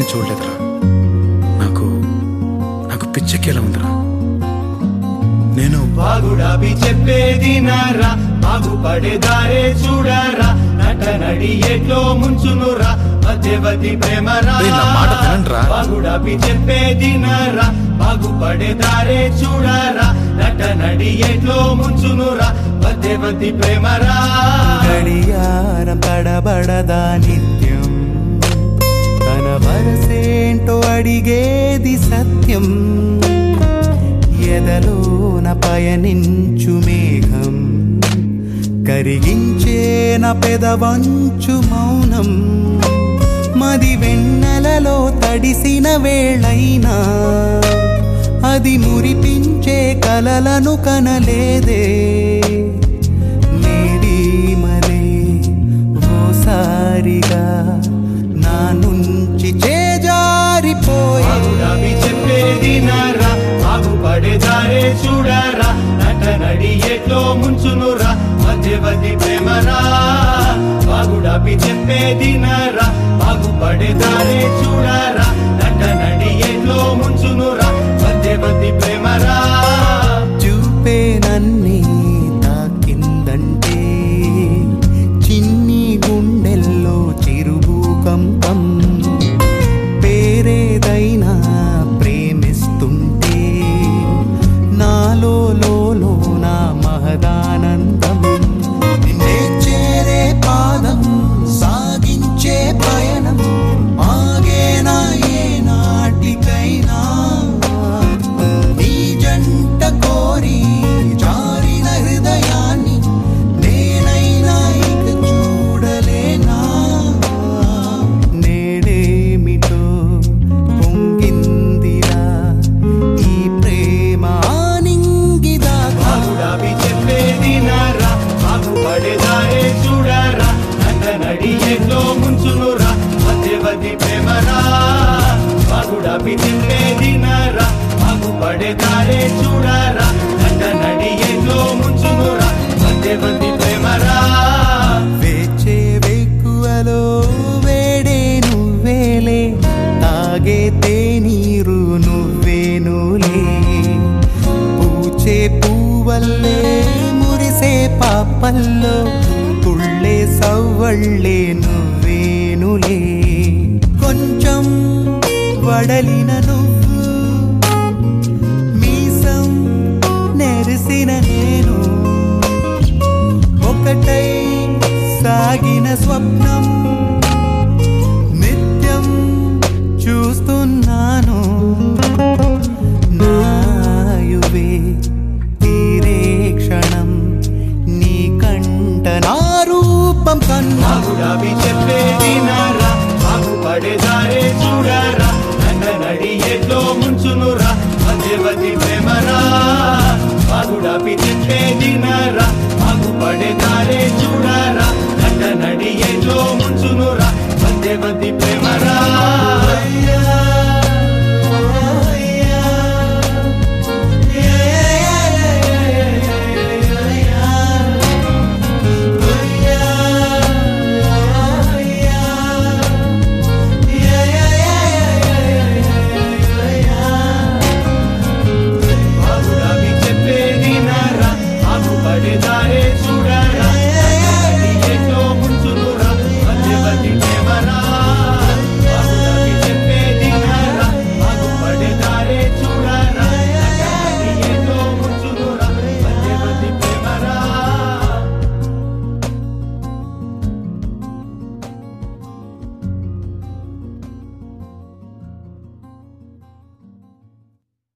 చూడలేదురా. నాకు నాకు పిచ్చెక్కేలా ఉందిరా. నేను బాగుడాబి చెప్పేది నారా, బాగుపడేదారే చూడరా, నట నడి ఎట్లో ముంచునురా, మధ్యవతి ప్రేమరా. బాగుడాబి చెప్పేది నారా, బాగుపడేదారే చూడరా, నట నడి ఎట్లో ముంచునురా, మధ్యవతి ప్రేమరా. గడియారం తడబడదా నిత్యం, తన వరసేంటో అడిగేది సత్యం. ఎదలోన పయనించు మేఘం, కరిగించేన పెదవంచు మౌనం. మది వెన్నెలలో తడిసిన వేళైనా అది మురిపించే కలలను కనలేదే. నేడీమలే ఓసారిగా నా నుంచి చేజారిపోయే. చెప్పేది నారా, బాగుపడేదారే చూడరా, నట నడి ఎట్లో ముంచునురా, మధ్యవతి ప్రేమరా. బాగుడాబి చెప్పేది నారా, బాగుపడేదారే చూడరా, నట నడి ఎట్లో ముంచునురా, మధ్యవతి ప్రేమరా. చూపే నన్నే తాకిందంటే చిన్ని గుండెల్లో చిరుభూకంపం. పేరేదైనా ప్రేమిస్తుంటే నాలో నా మహదానందం. నిన్నే చేరే పాదం సాగించే పయనం ఆగేనా ఏ నాటికైనా. నీ జంట కోరి జారిన హృదయాన్ని నేనైనా ఇక చూడలేనా. నేడేమిటో పొంగిందిరా ఈ ప్రేమ ఆనింగిదా. బాగుడాబి చెప్పేది నారా, బాగుపడేదారే చూడరా, నట నడి ఎట్లో ముంచునురా, మధ్యవతి ప్రేమరా. బాగుడాబి చెప్పేది నారా, బాగుపడేదారే చూడరా, నట నడి ఎట్లో ముంచునురా, మధ్యవతి ప్రేమరా. వేచే వేకువలో వేడే నువ్వేలే, తాగే తేనీరు నువ్వేనులే. పూచే పూవల్లే మురిసే పాపల్లో పుళ్ళే సవ్వళ్ళే నువ్వేనులే. కొంచెం వడలిన నువ్వు, మీసం నెరిసిన నేను, ఒకటై సాగిన స్వప్నం నిత్యం చూస్తున్నాను. నాయువే తీరే క్షణం నీ కంట నా రూపం కన్నా. బాగుడాబి చెప్పేది నారా, బాగుపడేదారే చూడరా, నట నడి ఎట్లో ముంచునురా, మధ్యవతి ప్రేమరా. బాగుడాబి చెప్పేది నారా, బాగుపడేదారే చూడరా, నట నడి ఎట్లో ముంచునురా, మధ్యవతి ప్రేమరా.